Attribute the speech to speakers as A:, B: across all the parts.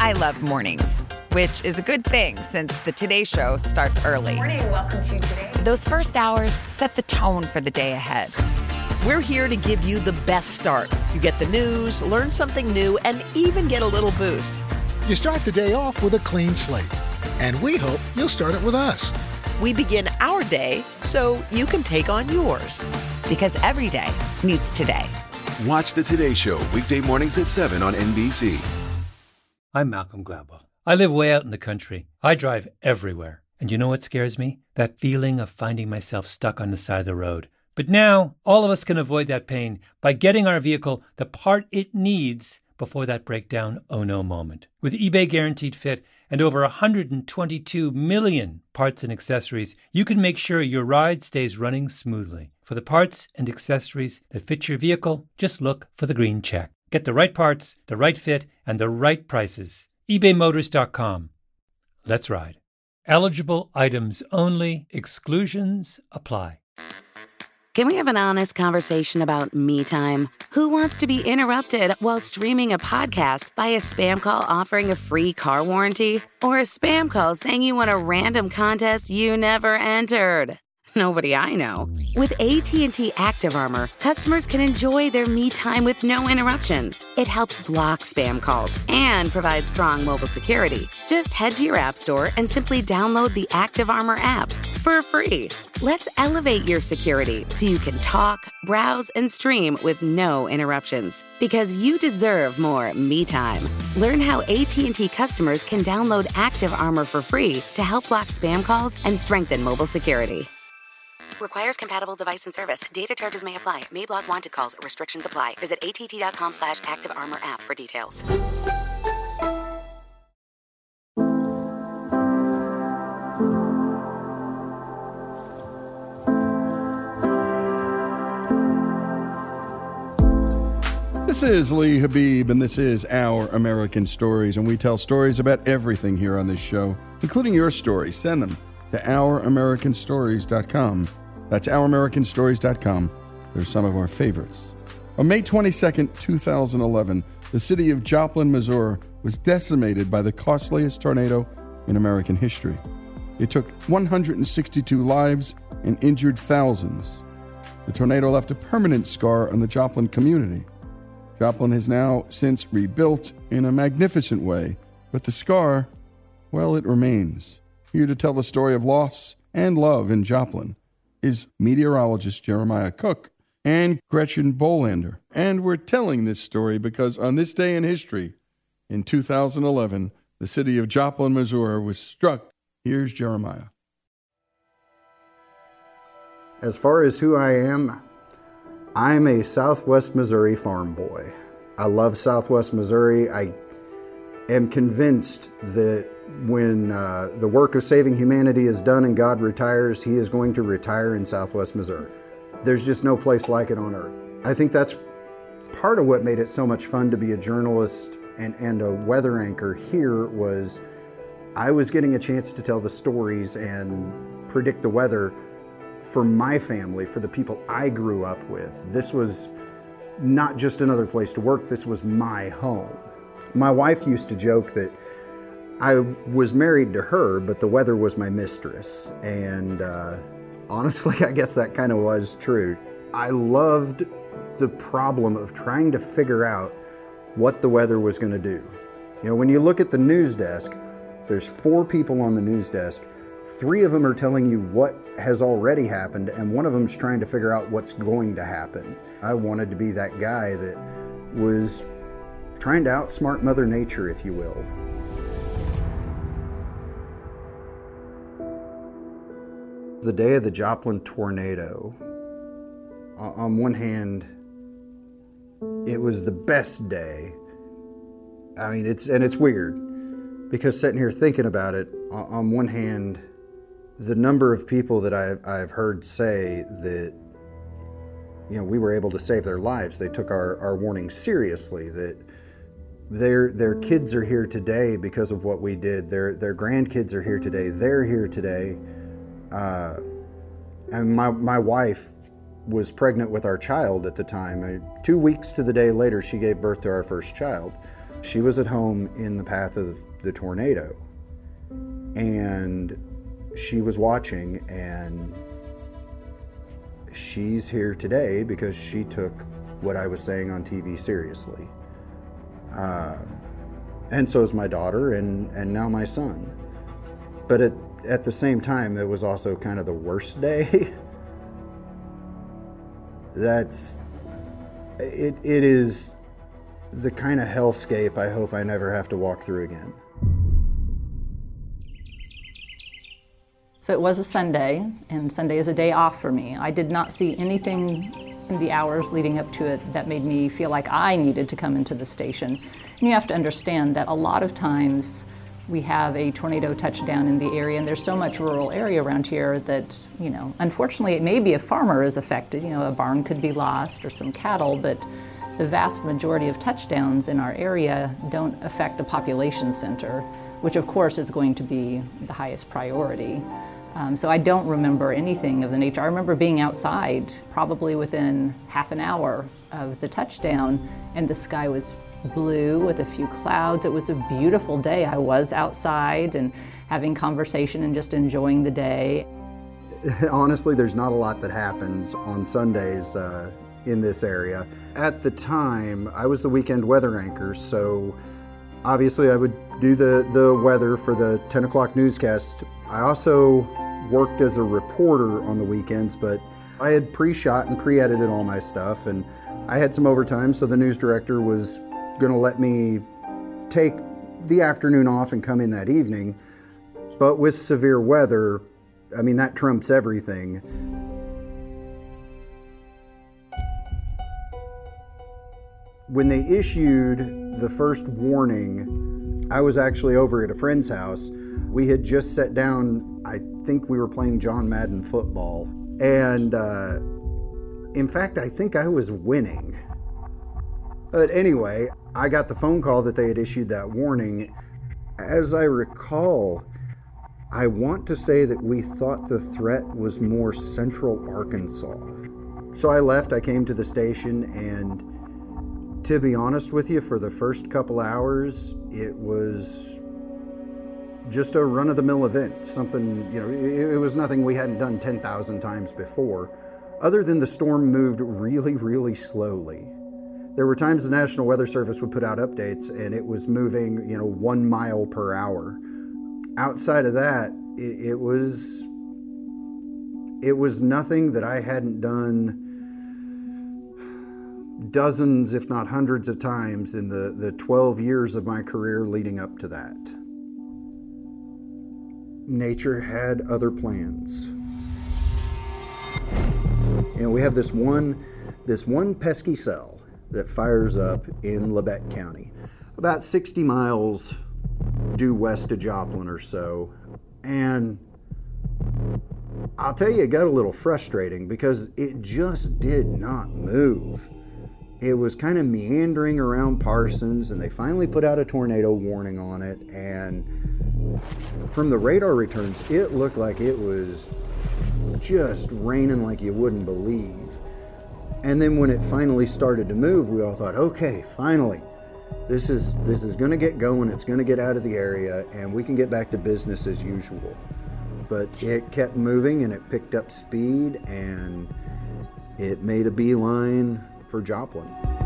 A: I love mornings, which is a good thing since the Today Show starts early.
B: Good morning. Welcome to Today.
A: Those first hours set the tone for the day ahead.
C: We're here to give you the best start. You get the news, learn something new, and even get a little boost.
D: You start the day off with a clean slate, and we hope you'll start it with us.
C: We begin our day so you can take on yours.
A: Because every day needs today.
E: Watch the Today Show weekday mornings at 7 on NBC.
F: I'm Malcolm Gladwell. I live way out in the country. I drive everywhere. And you know what scares me? That feeling of finding myself stuck on the side of the road. But now, all of us can avoid that pain by getting our vehicle the part it needs before that breakdown oh no moment. With eBay Guaranteed Fit and over 122 million parts and accessories, you can make sure your ride stays running smoothly. For the parts and accessories that fit your vehicle, just look for the green check. Get the right parts, the right fit, and the right prices. ebaymotors.com. Let's ride. Eligible items only. Exclusions apply.
G: Can we have an honest conversation about me time? Who wants to be interrupted while streaming a podcast by a spam call offering a free car warranty? Or a spam call saying you won a random contest you never entered? Nobody I know. With AT&T Active Armor, customers can enjoy their me time with no interruptions. It helps block spam calls and provides strong mobile security. Just head to your app store and simply download the Active Armor app for free. Let's elevate your security so you can talk, browse, and stream with no interruptions. Because you deserve more me time. Learn how AT&T customers can download Active Armor for free to help block spam calls and strengthen mobile security. Requires compatible device and service. Data charges may apply. May block wanted calls. Restrictions apply. Visit att.com/Active Armor app for details.
H: This is Lee Habib, and this is Our American Stories, and we tell stories about everything here on this show, including your stories. Send them to ouramericanstories.com. That's ouramericanstories.com. They're some of our favorites. On May 22nd, 2011, the city of Joplin, Missouri was decimated by the costliest tornado in American history. It took 162 lives and injured thousands. The tornado left a permanent scar on the Joplin community. Joplin has now since rebuilt in a magnificent way, but the scar, well, it remains. Here to tell the story of loss and love in Joplin is meteorologist Jeremiah Cook and Gretchen Bolander. And we're telling this story because on this day in history, in 2011, the city of Joplin, Missouri was struck. Here's Jeremiah.
I: As far as who I am, I'm a Southwest Missouri farm boy. I love Southwest Missouri. I am convinced that when the work of saving humanity is done and God retires, he is going to retire in Southwest Missouri. There's just no place like it on earth. I think that's part of what made it so much fun to be a journalist and a weather anchor here was I was getting a chance to tell the stories and predict the weather for my family, for the people I grew up with. This was not just another place to work, this was my home. My wife used to joke that I was married to her, but the weather was my mistress. And honestly, I guess that kind of was true. I loved the problem of trying to figure out what the weather was going to do. You know, when you look at the news desk, there's 4 people on the news desk. 3 of them are telling you what has already happened, and one of them's trying to figure out what's going to happen. I wanted to be that guy that was trying to outsmart Mother Nature, if you will. The day of the Joplin tornado, on one hand, it was the best day. I mean, it's weird because sitting here thinking about it, on one hand, the number of people that I've heard say that, you know, we were able to save their lives. They took our warning seriously, that their kids are here today because of what we did. Their grandkids are here today. They're here today. And my wife was pregnant with our child at the time. 2 weeks to the day later, she gave birth to our first child. She was at home in the path of the tornado, and she was watching, and she's here today because she took what I was saying on TV seriously. And so is my daughter and now my son. But at the same time, it was also kind of the worst day. It is the kind of hellscape I hope I never have to walk through again.
B: So it was a Sunday, and Sunday is a day off for me. I did not see anything in the hours leading up to it that made me feel like I needed to come into the station. And you have to understand that a lot of times we have a tornado touchdown in the area, and there's so much rural area around here that, unfortunately it may be a farmer is affected, a barn could be lost or some cattle, but the vast majority of touchdowns in our area don't affect a population center, which of course is going to be the highest priority. So I don't remember anything of the nature. I remember being outside probably within half an hour of the touchdown, and the sky was blue with a few clouds. It was a beautiful day. I was outside and having conversation and just enjoying the day.
I: Honestly, there's not a lot that happens on Sundays in this area. At the time, I was the weekend weather anchor, so obviously I would do the weather for the 10 o'clock newscast. I also worked as a reporter on the weekends, but I had pre-shot and pre-edited all my stuff, and I had some overtime, so the news director was going to let me take the afternoon off and come in that evening. But with severe weather, that trumps everything. When they issued the first warning, I was actually over at a friend's house. We had just sat down, I think we were playing John Madden football, and in fact, I think I was winning. But anyway, I got the phone call that they had issued that warning. As I recall, I want to say that we thought the threat was more central Arkansas. So I left, I came to the station, and to be honest with you, for the first couple hours, it was just a run-of-the-mill event. Something, it was nothing we hadn't done 10,000 times before, other than the storm moved really, really slowly. There were times the National Weather Service would put out updates and it was moving, 1 mile per hour. Outside of that, it was nothing that I hadn't done dozens, if not hundreds of times in the 12 years of my career leading up to that. Nature had other plans. And we have this one pesky cell that fires up in Labette County, about 60 miles due west of Joplin or so. And I'll tell you, it got a little frustrating because it just did not move. It was kind of meandering around Parsons, and they finally put out a tornado warning on it. And from the radar returns, it looked like it was just raining like you wouldn't believe. And then when it finally started to move, we all thought, okay, finally, this is going to get going. It's going to get out of the area, and we can get back to business as usual. But it kept moving, and it picked up speed, and it made a beeline for Joplin.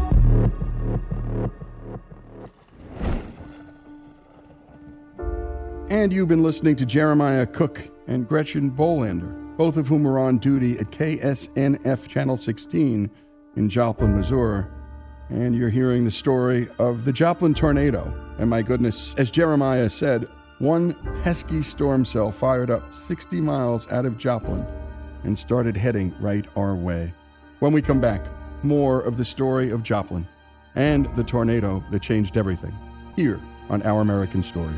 H: And you've been listening to Jeremiah Cook and Gretchen Bolander, both of whom were on duty at KSNF Channel 16 in Joplin, Missouri. And you're hearing the story of the Joplin tornado. And my goodness, as Jeremiah said, one pesky storm cell fired up 60 miles out of Joplin and started heading right our way. When we come back, more of the story of Joplin and the tornado that changed everything here on Our American Stories.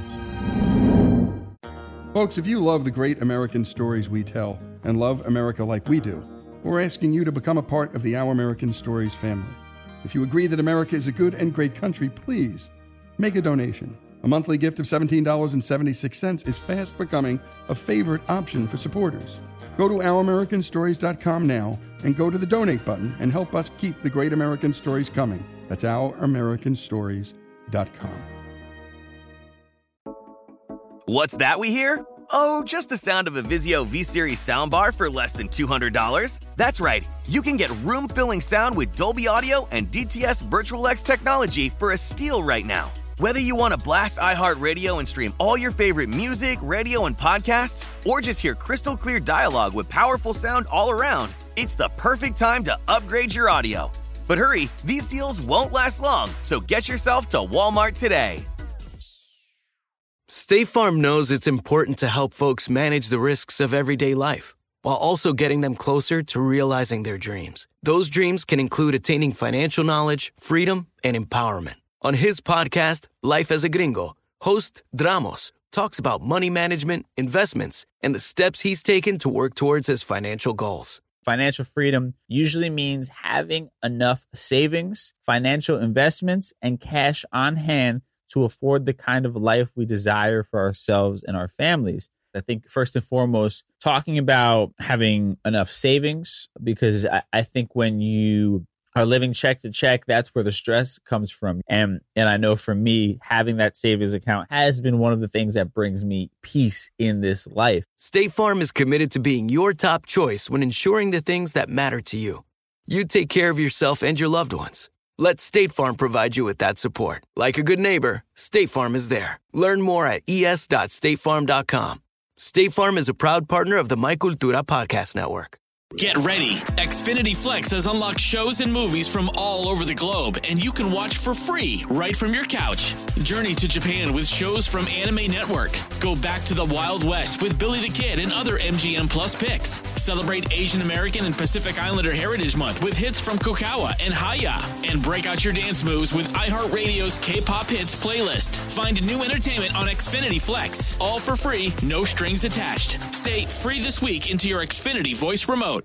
H: Folks, if you love the great American stories we tell and love America like we do, we're asking you to become a part of the Our American Stories family. If you agree that America is a good and great country, please make a donation. A monthly gift of $17.76 is fast becoming a favorite option for supporters. Go to OurAmericanStories.com now and go to the donate button and help us keep the great American stories coming. That's OurAmericanStories.com.
J: What's that we hear? Oh, just the sound of a Vizio V-Series soundbar for less than $200. That's right. You can get room-filling sound with Dolby Audio and DTS VirtualX technology for a steal right now. Whether you want to blast iHeartRadio and stream all your favorite music, radio, and podcasts, or just hear crystal clear dialogue with powerful sound all around, it's the perfect time to upgrade your audio. But hurry, these deals won't last long, so get yourself to Walmart today.
K: State Farm knows it's important to help folks manage the risks of everyday life, while also getting them closer to realizing their dreams. Those dreams can include attaining financial knowledge, freedom, and empowerment. On his podcast, Life as a Gringo, host Dramos talks about money management, investments, and the steps he's taken to work towards his financial goals.
L: Financial freedom usually means having enough savings, financial investments, and cash on hand to afford the kind of life we desire for ourselves and our families. I think first and foremost, talking about having enough savings, because I think when you are living check to check, that's where the stress comes from. And I know for me, having that savings account has been one of the things that brings me peace in this life.
K: State Farm is committed to being your top choice when ensuring the things that matter to you. You take care of yourself and your loved ones. Let State Farm provide you with that support. Like a good neighbor, State Farm is there. Learn more at es.statefarm.com. State Farm is a proud partner of the My Cultura podcast network.
M: Get ready. Xfinity Flex has unlocked shows and movies from all over the globe, and you can watch for free right from your couch. Journey to Japan with shows from Anime Network. Go back to the Wild West with Billy the Kid and other MGM Plus picks. Celebrate Asian American and Pacific Islander Heritage Month with hits from Kokawa and Haya. And break out your dance moves with iHeartRadio's K-pop hits playlist. Find new entertainment on Xfinity Flex. All for free, no strings attached. Say free this week into your Xfinity voice remote.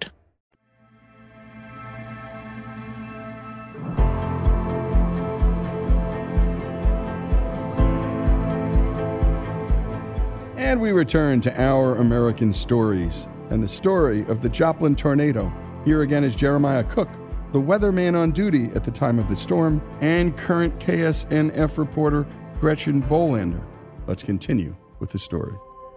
H: And we return to Our American Stories and the story of the Joplin tornado. Here again is Jeremiah Cook, the weatherman on duty at the time of the storm, and current KSNF reporter Gretchen Bolander. Let's continue with the story.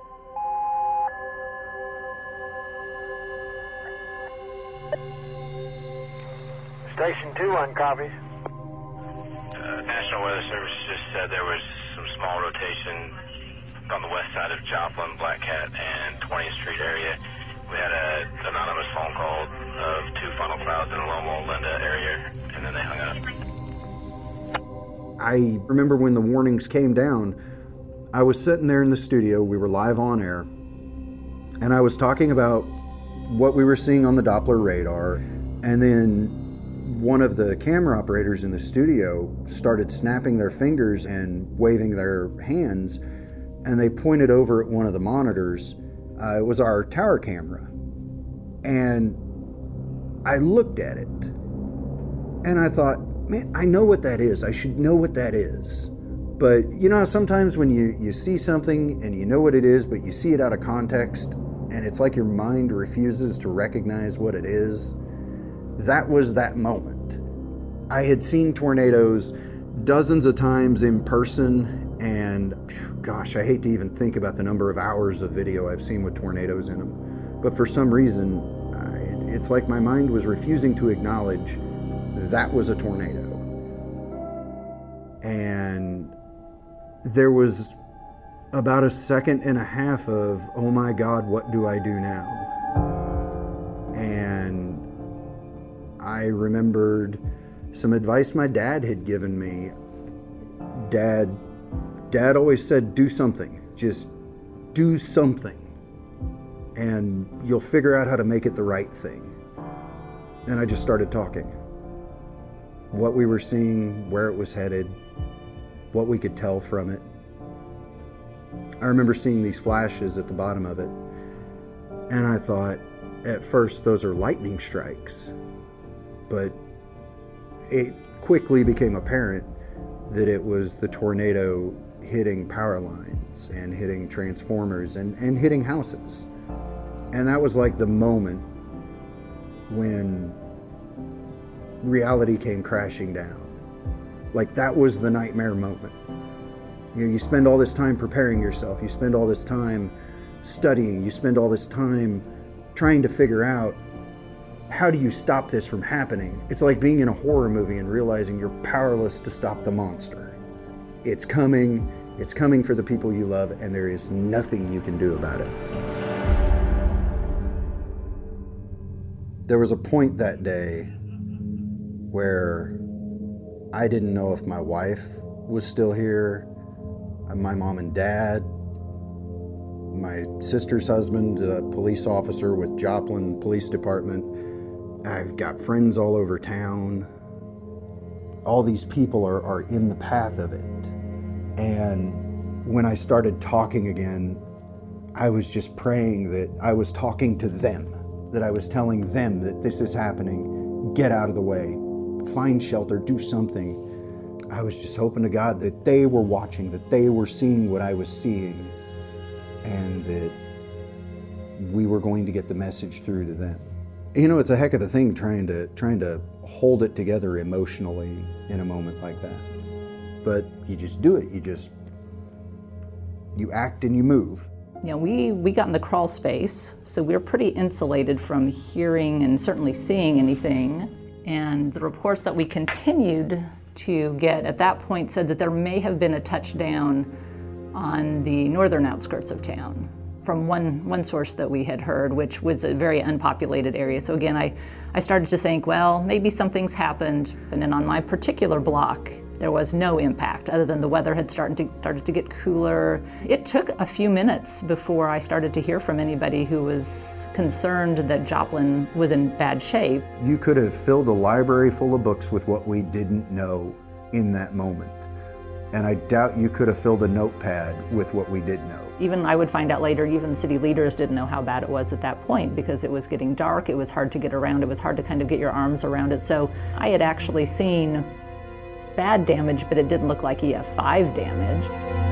N: Station 2 on copies.
O: National Weather Service just said there was some small rotation on the west side of Joplin, Black Cat, and 20th Street area. We had an anonymous phone call of 2 funnel clouds in the Loma Linda area, and then they hung up.
I: I remember when the warnings came down, I was sitting there in the studio, we were live on air, and I was talking about what we were seeing on the Doppler radar, and then one of the camera operators in the studio started snapping their fingers and waving their hands, and they pointed over at one of the monitors. It was our tower camera. And I looked at it, and I thought, man, I know what that is. I should know what that is. But you know, sometimes when you see something and you know what it is, but you see it out of context, and it's like your mind refuses to recognize what it is. That was that moment. I had seen tornadoes dozens of times in person, and gosh, I hate to even think about the number of hours of video I've seen with tornadoes in them. But for some reason, it's like my mind was refusing to acknowledge that was a tornado. And there was about a second and a half of, oh my God, what do I do now? And I remembered some advice my dad had given me. Dad always said, do something. Just do something. And you'll figure out how to make it the right thing. And I just started talking. What we were seeing, where it was headed, what we could tell from it. I remember seeing these flashes at the bottom of it. And I thought, at first, those are lightning strikes. But it quickly became apparent that it was the tornado hitting power lines and hitting transformers and hitting houses. And that was like the moment when reality came crashing down. Like, that was the nightmare moment. You know, you spend all this time preparing yourself, you spend all this time studying, you spend all this time trying to figure out, how do you stop this from happening? It's like being in a horror movie and realizing you're powerless to stop the monster. It's coming for the people you love, and there is nothing you can do about it. There was a point that day where I didn't know if my wife was still here, my mom and dad, my sister's husband, a police officer with Joplin Police Department. I've got friends all over town. All these people are in the path of it. And when I started talking again, I was just praying that I was talking to them, that I was telling them that this is happening, get out of the way, find shelter, do something. I was just hoping to God that they were watching, that they were seeing what I was seeing, and that we were going to get the message through to them. You know, it's a heck of a thing trying to hold it together emotionally in a moment like that. But you just do it. You act and you move.
B: You know, we got in the crawl space, so we were pretty insulated from hearing and certainly seeing anything. And the reports that we continued to get at that point said that there may have been a touchdown on the northern outskirts of town from one source that we had heard, which was a very unpopulated area. So again, I started to think, well, maybe something's happened. And then on my particular block, there was no impact other than the weather had started to get cooler. It took a few minutes before I started to hear from anybody who was concerned that Joplin was in bad shape.
I: You could have filled a library full of books with what we didn't know in that moment. And I doubt you could have filled a notepad with what we did know.
B: Even I would find out later, even city leaders didn't know how bad it was at that point because it was getting dark, it was hard to get around, it was hard to kind of get your arms around it. So I had actually seen bad damage, but it didn't look like EF5 damage.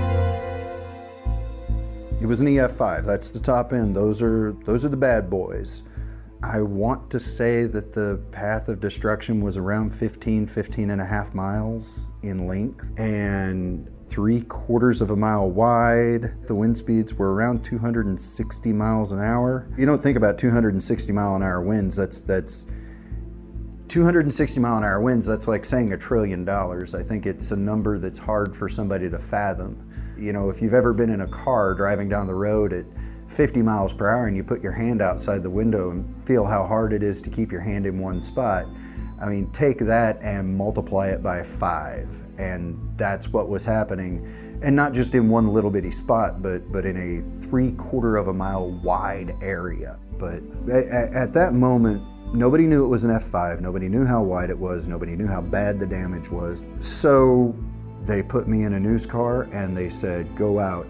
I: It was an EF5, that's the top end. Those are the bad boys. I want to say that the path of destruction was around 15 and a half miles in length and 3/4 of a mile wide. The wind speeds were around 260 miles an hour. You don't think about 260 mile an hour winds, that's 260 mile an hour winds, that's like saying $1 trillion. I think it's a number that's hard for somebody to fathom. You know, if you've ever been in a car driving down the road at 50 miles per hour and you put your hand outside the window and feel how hard it is to keep your hand in one spot, I mean, take that and multiply it by 5, and that's what was happening. And not just in one little bitty spot, but in a 3/4 of a mile wide area. But at that moment, nobody knew it was an F5, nobody knew how wide it was, nobody knew how bad the damage was. So they put me in a news car and they said, go out.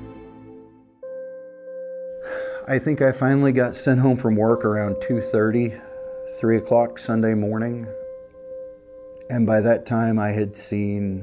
I: I think I finally got sent home from work around 2:30, 3 o'clock Sunday morning. And by that time I had seen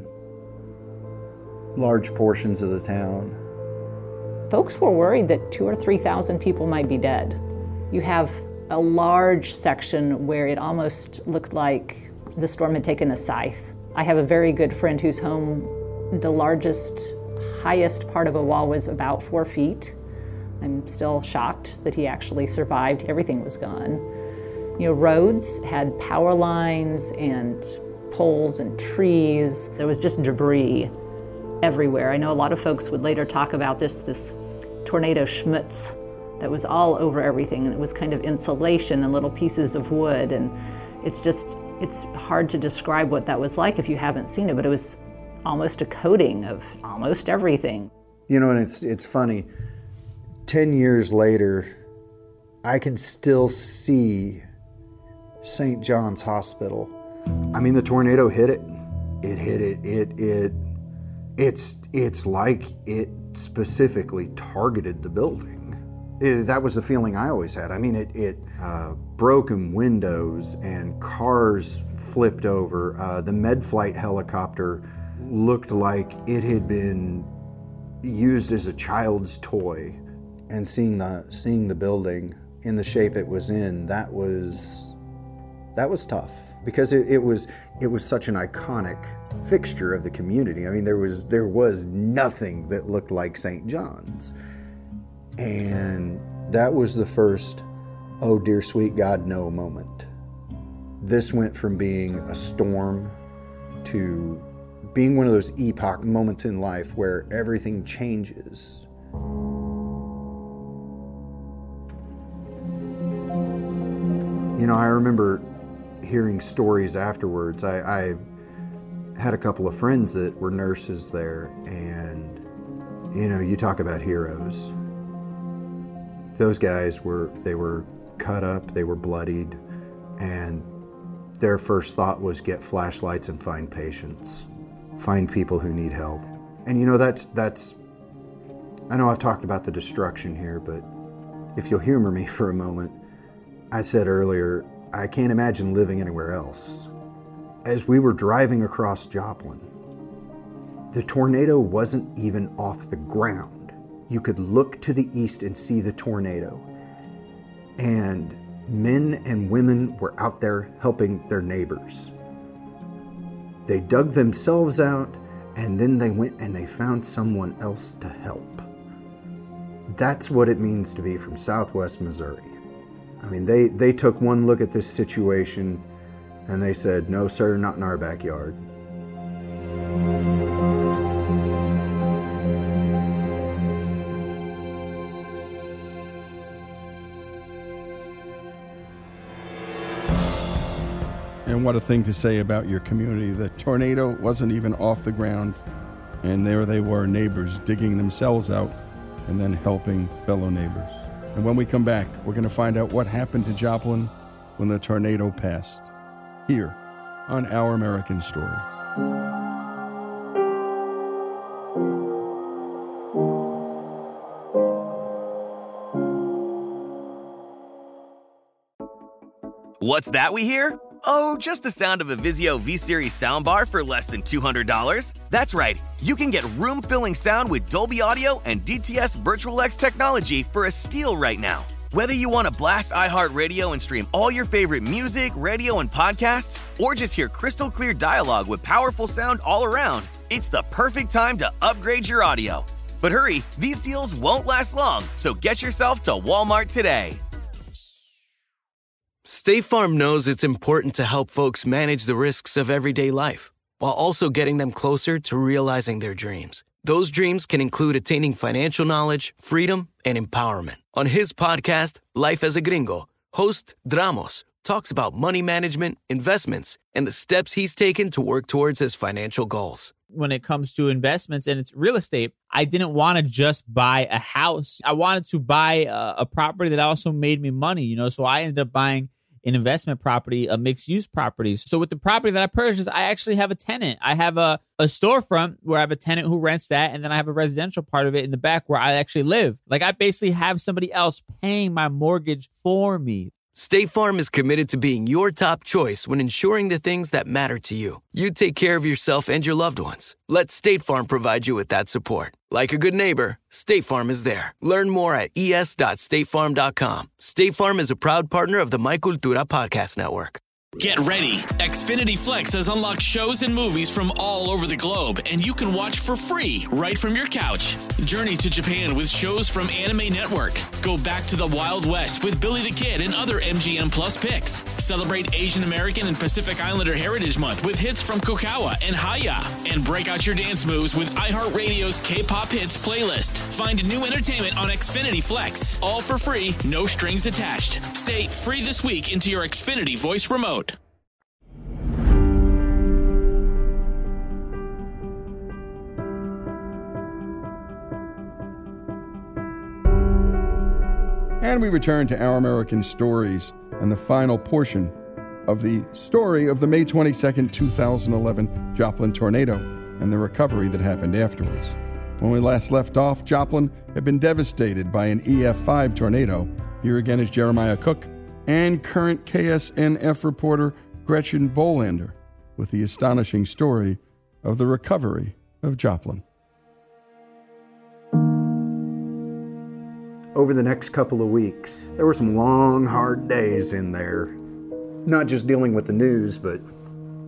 I: large portions of the town.
B: Folks were worried that 2,000 or 3,000 people might be dead. You have a large section where it almost looked like the storm had taken a scythe. I have a very good friend whose home, the highest part of a wall was about 4 feet. I'm still shocked that he actually survived. Everything was gone. You know, roads had power lines and poles and trees. There was just debris everywhere. I know a lot of folks would later talk about this tornado schmutz that was all over everything, and it was kind of insulation and little pieces of wood, and it's hard to describe what that was like if you haven't seen it, but it was almost a coating of almost everything.
I: You know, and it's funny, 10 years later, I can still see St. John's Hospital. I mean, the tornado hit it. It hit it. It's like it specifically targeted the building. That was the feeling I always had. I mean, it broken windows and cars flipped over. The Medflight helicopter looked like it had been used as a child's toy. And seeing the building in the shape it was in, that was tough, because it was such an iconic fixture of the community. I mean, there was nothing that looked like St. John's. And that was the first, oh dear sweet God, no moment. This went from being a storm to being one of those epoch moments in life where everything changes. You know, I remember hearing stories afterwards. I had a couple of friends that were nurses there, and, you know, you talk about heroes. Those guys were cut up, they were bloodied, and their first thought was get flashlights and find patients. Find people who need help. And you know, that's I know I've talked about the destruction here, but if you'll humor me for a moment, I said earlier, I can't imagine living anywhere else. As we were driving across Joplin, the tornado wasn't even off the ground. You could look to the east and see the tornado. And men and women were out there helping their neighbors. They dug themselves out, and then they went and they found someone else to help. That's what it means to be from Southwest Missouri. I mean, they took one look at this situation and they said, no, sir, not in our backyard.
H: And what a thing to say about your community. The tornado wasn't even off the ground, and there they were, neighbors digging themselves out and then helping fellow neighbors. And when we come back, we're going to find out what happened to Joplin when the tornado passed, here on Our American Story.
J: What's that we hear? Oh, just the sound of a Vizio V-Series soundbar for less than $200. That's right. You can get room-filling sound with Dolby Audio and DTS Virtual X technology for a steal right now. Whether you want to blast iHeartRadio and stream all your favorite music, radio, and podcasts, or just hear crystal clear dialogue with powerful sound all around, it's the perfect time to upgrade your audio. But hurry, these deals won't last long, so get yourself to Walmart today.
K: State Farm knows it's important to help folks manage the risks of everyday life, while also getting them closer to realizing their dreams. Those dreams can include attaining financial knowledge, freedom, and empowerment. On his podcast, Life as a Gringo, host Dramos talks about money management, investments, and the steps he's taken to work towards his financial goals.
L: When it comes to investments and it's real estate, I didn't want to just buy a house. I wanted to buy a property that also made me money, you know, so I ended up buying an investment property, a mixed-use property. So with the property that I purchased, I actually have a tenant. I have a storefront where I have a tenant who rents that, and then I have a residential part of it in the back where I actually live. Like, I basically have somebody else paying my mortgage for me.
K: State Farm is committed to being your top choice when ensuring the things that matter to you. You take care of yourself and your loved ones. Let State Farm provide you with that support. Like a good neighbor, State Farm is there. Learn more at es.statefarm.com. State Farm is a proud partner of the My Cultura Podcast Network.
M: Get ready. Xfinity Flex has unlocked shows and movies from all over the globe, and you can watch for free right from your couch. Journey to Japan with shows from Anime Network. Go back to the Wild West with Billy the Kid and other MGM Plus picks. Celebrate Asian American and Pacific Islander Heritage Month with hits from Kokawa and Haya. And break out your dance moves with iHeartRadio's K-pop hits playlist. Find new entertainment on Xfinity Flex. All for free, no strings attached. Say free this week into your Xfinity voice remote.
H: And we return to Our American Stories and the final portion of the story of the May 22nd, 2011 Joplin tornado and the recovery that happened afterwards. When we last left off, Joplin had been devastated by an EF5 tornado. Here again is Jeremiah Cook and current KSNF reporter Gretchen Bolander with the astonishing story of the recovery of Joplin.
I: Over the next couple of weeks, there were some long, hard days in there. Not just dealing with the news, but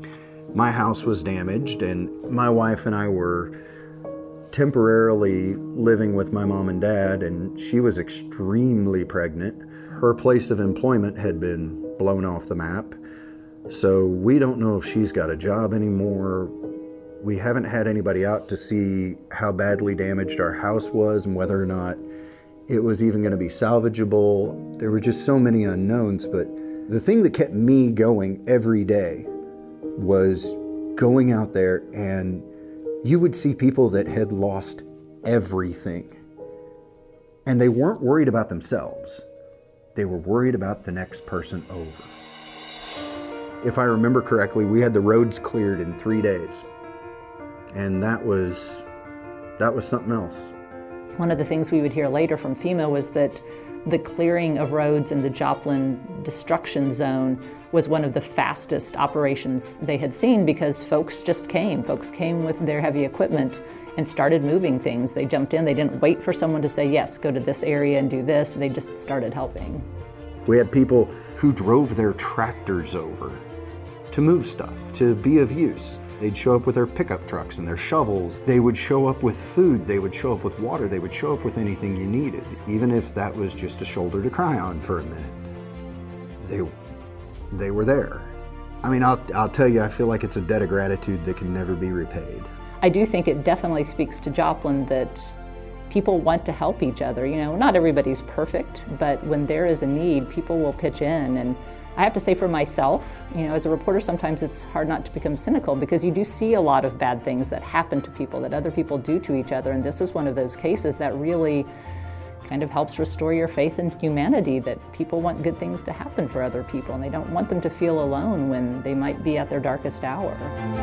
I: My house was damaged, and my wife and I were temporarily living with my mom and dad, and she was extremely pregnant. Her place of employment had been blown off the map, so we don't know if she's got a job anymore. We haven't had anybody out to see how badly damaged our house was and whether or not it was even going to be salvageable. There were just so many unknowns, but the thing that kept me going every day was going out there, and you would see people that had lost everything. And they weren't worried about themselves. They were worried about the next person over. If I remember correctly, we had the roads cleared in 3 days. And that was something else.
B: One of the things we would hear later from FEMA was that the clearing of roads in the Joplin destruction zone was one of the fastest operations they had seen, because folks just came. Folks came with their heavy equipment and started moving things. They jumped in. They didn't wait for someone to say, yes, go to this area and do this. They just started helping.
I: We had people who drove their tractors over to move stuff, to be of use. They'd show up with their pickup trucks and their shovels. They would show up with food. They would show up with water. They would show up with anything you needed, even if that was just a shoulder to cry on for a minute. They were there. I mean, I'll tell you, I feel like it's a debt of gratitude that can never be repaid.
B: I do think it definitely speaks to Joplin that people want to help each other. You know, not everybody's perfect, but when there is a need, people will pitch in. And I have to say for myself, you know, as a reporter, sometimes it's hard not to become cynical, because you do see a lot of bad things that happen to people, that other people do to each other. And this is one of those cases that really kind of helps restore your faith in humanity, that people want good things to happen for other people, and they don't want them to feel alone when they might be at their darkest hour.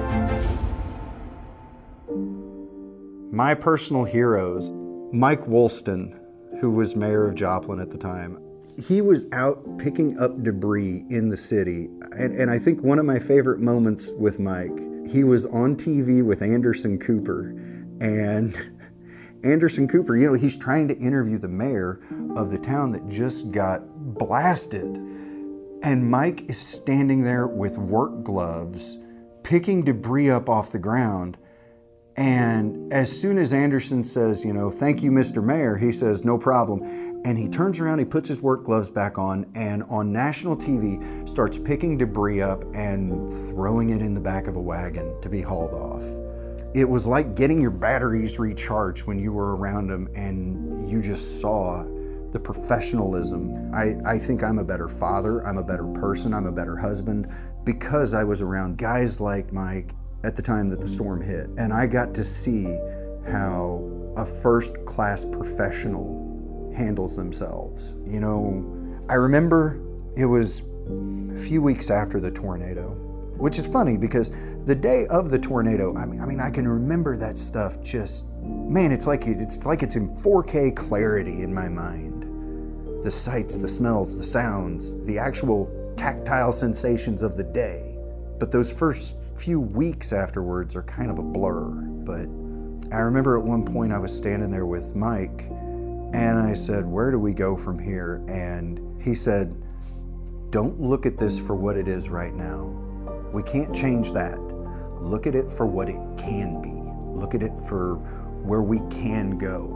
I: My personal heroes, Mike Woolston, who was mayor of Joplin at the time, he was out picking up debris in the city. And I think one of my favorite moments with Mike, he was on TV with Anderson Cooper. And Anderson Cooper, you know, he's trying to interview the mayor of the town that just got blasted. And Mike is standing there with work gloves, picking debris up off the ground. And as soon as Anderson says, you know, thank you, Mr. Mayor, he says, no problem. And he turns around, he puts his work gloves back on, and on national TV starts picking debris up and throwing it in the back of a wagon to be hauled off. It was like getting your batteries recharged when you were around him, and you just saw the professionalism. I think I'm a better father, I'm a better person, I'm a better husband, because I was around guys like Mike at the time that the storm hit. And I got to see how a first-class professional handles themselves. You know, I remember it was a few weeks after the tornado, which is funny because the day of the tornado, I mean, I can remember that stuff just, man, it's like it's in 4K clarity in my mind. The sights, the smells, the sounds, the actual tactile sensations of the day. But those first few weeks afterwards are kind of a blur. But I remember at one point I was standing there with Mike, and I said, where do we go from here? And he said, don't look at this for what it is right now. We can't change that. Look at it for what it can be. Look at it for where we can go.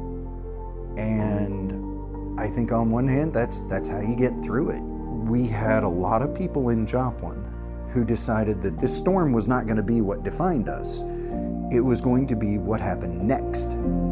I: And I think on one hand, that's how you get through it. We had a lot of people in Joplin who decided that this storm was not going to be what defined us. It was going to be what happened next.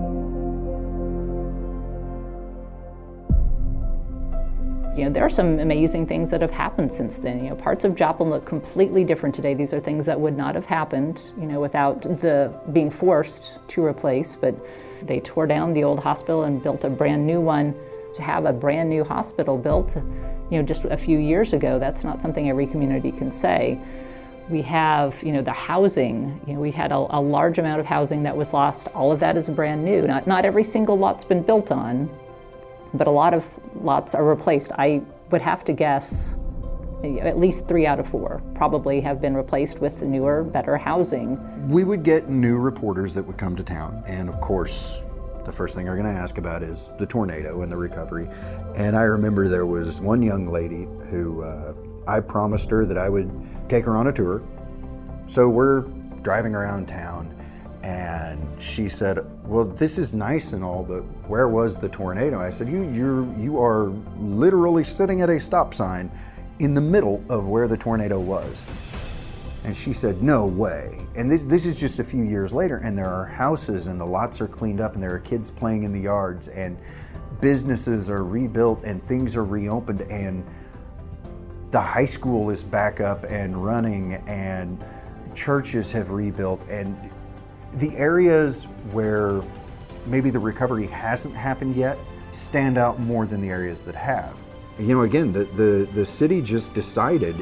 B: You know, there are some amazing things that have happened since then. You know, parts of Joplin look completely different today. These are things that would not have happened, you know, without the being forced to replace. But they tore down the old hospital and built a brand new one. To have a brand new hospital built, you know, just a few years ago, that's not something every community can say. We have, you know, the housing. You know, we had a large amount of housing that was lost. All of that is brand new. Not every single lot's been built on, but a lot of lots are replaced. I would have to guess at least 3 out of 4 probably have been replaced with newer, better housing.
I: We would get new reporters that would come to town, and of course, the first thing they're going to ask about is the tornado and the recovery. And I remember there was one young lady who I promised her that I would take her on a tour, So we're driving around town, and she said, well, this is nice and all, but where was the tornado? I said, you are literally sitting at a stop sign in the middle of where the tornado was. And she said, no way. And this is just a few years later, and there are houses and the lots are cleaned up and there are kids playing in the yards and businesses are rebuilt and things are reopened and the high school is back up and running and churches have rebuilt, and the areas where maybe the recovery hasn't happened yet stand out more than the areas that have. You know, again, the city just decided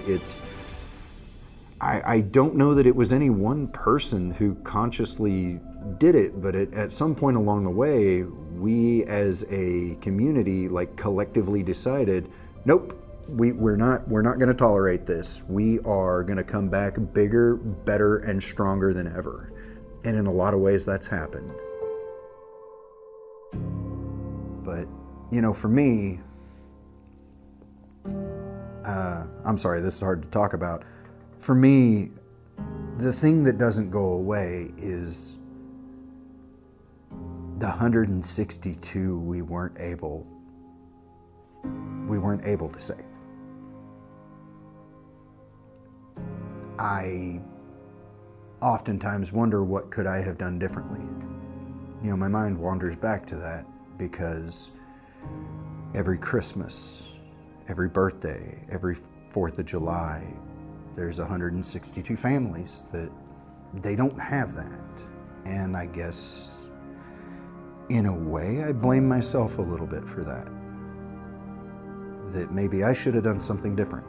I: I don't know that it was any one person who consciously did it, but at some point along the way, we as a community collectively decided, nope, we're not going to tolerate this. We are going to come back bigger, better, and stronger than ever. And in a lot of ways, that's happened. But, you know, for me, I'm sorry, this is hard to talk about. For me, the thing that doesn't go away is the 162 we weren't able to save. I oftentimes wonder, what could I have done differently? You know, my mind wanders back to that because every Christmas, every birthday, every 4th of July, there's 162 families that they don't have that. And I guess, in a way, I blame myself a little bit for that. That maybe I should have done something different.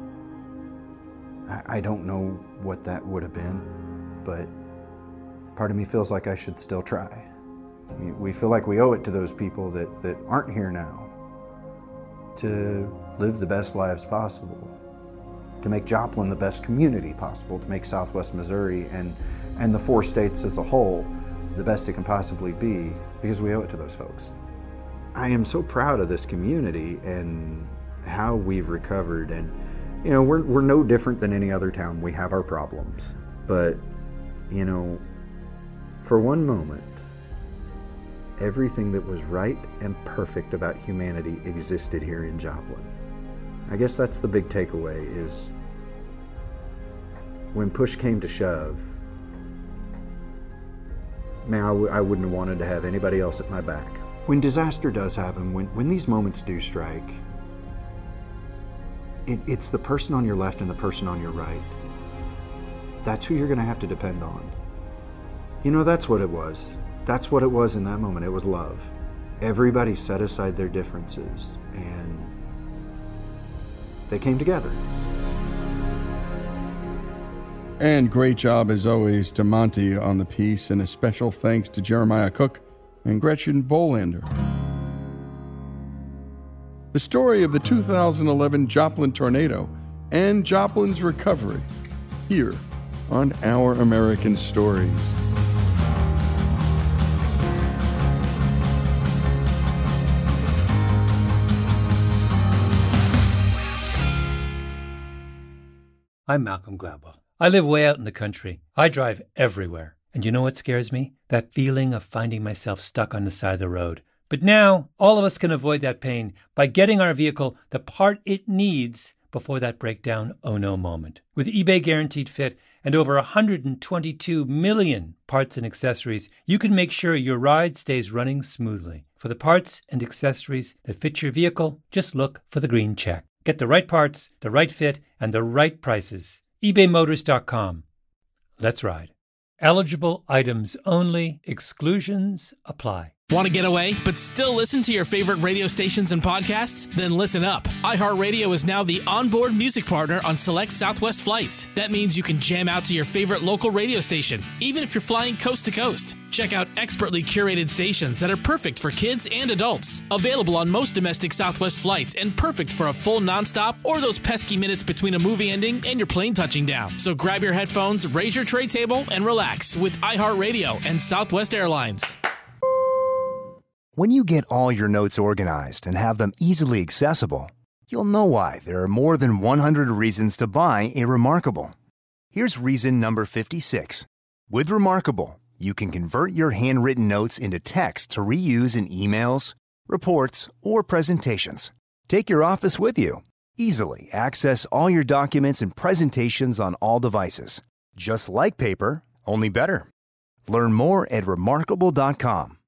I: I don't know what that would have been, but part of me feels like I should still try. We feel like we owe it to those people that aren't here now to live the best lives possible, to make Joplin the best community possible, to make Southwest Missouri and the 4 states as a whole the best it can possibly be, because we owe it to those folks. I am so proud of this community and how we've recovered, and you know, we're no different than any other town. We have our problems, but you know, for one moment, everything that was right and perfect about humanity existed here in Joplin. I guess that's the big takeaway, is when push came to shove, man, I wouldn't have wanted to have anybody else at my back. When disaster does happen, when these moments do strike, it's the person on your left and the person on your right. That's who you're going to have to depend on. You know, that's what it was. That's what it was in that moment. It was love. Everybody set aside their differences and they came together.
H: And great job, as always, to Monty on the piece, and a special thanks to Jeremiah Cook and Gretchen Bolander. The story of the 2011 Joplin tornado and Joplin's recovery, here on Our American Stories.
F: I'm Malcolm Gladwell. I live way out in the country. I drive everywhere. And you know what scares me? That feeling of finding myself stuck on the side of the road. But now, all of us can avoid that pain by getting our vehicle the part it needs before that breakdown oh no moment. With eBay Guaranteed Fit and over 122 million parts and accessories, you can make sure your ride stays running smoothly. For the parts and accessories that fit your vehicle, just look for the green check. Get the right parts, the right fit, and the right prices. ebaymotors.com. Let's ride. Eligible items only. Exclusions apply.
M: Want to get away, but still listen to your favorite radio stations and podcasts? Then listen up. iHeartRadio is now the onboard music partner on select Southwest flights. That means you can jam out to your favorite local radio station, even if you're flying coast to coast. Check out expertly curated stations that are perfect for kids and adults. Available on most domestic Southwest flights and perfect for a full nonstop or those pesky minutes between a movie ending and your plane touching down. So grab your headphones, raise your tray table, and relax with iHeartRadio and Southwest Airlines.
P: When you get all your notes organized and have them easily accessible, you'll know why there are more than 100 reasons to buy a Remarkable. Here's reason number 56. With Remarkable, you can convert your handwritten notes into text to reuse in emails, reports, or presentations. Take your office with you. Easily access all your documents and presentations on all devices. Just like paper, only better. Learn more at Remarkable.com.